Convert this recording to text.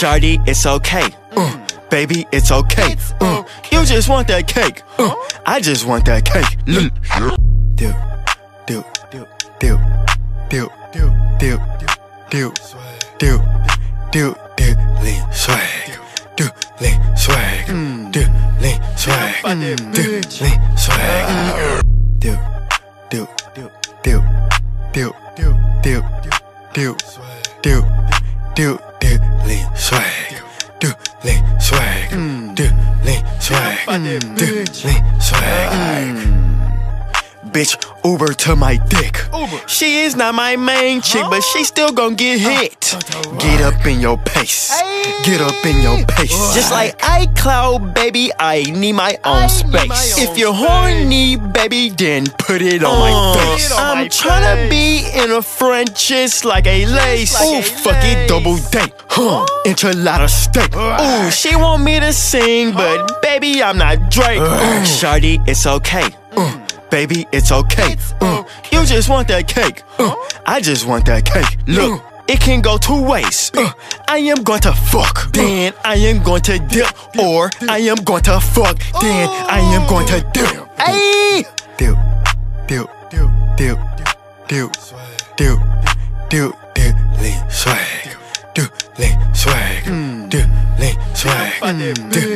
Shawty, it's okay. Baby, it's okay. You just want that cake. I just want that cake. Look. Do, do, do, do, do, do, do, do, do, do, lean swag. Do, lean swag. Do, lean swag. Do, lean swag. Do, do, do, do, do, do, do, do, do, do, lean swag. Do, lean swag. Do, lean swag. Do, lean swag. Bitch, Uber to my dick. She is not my main chick, but she still gon' get hit. Get up in your pace. Get up in your pace. Just like iCloud, baby, I need my own space. If you're horny, baby, then put it on my face. I'm tryna be in a front just like a lace. Ooh, fuck it, double date. Enchilada steak. Ooh, she want me to sing, but baby, I'm not Drake. Shawty, it's okay. Baby, it's okay. You just want that cake. I just want that cake. Look, it can go two ways. I am going to fuck, then I am going to dip, or I am going to fuck, then I am going to dip. Hey, dip, dip, dip, dip, dip, dip, dip, dip, lean swag, dip, lean swag, dip, lean swag, dip.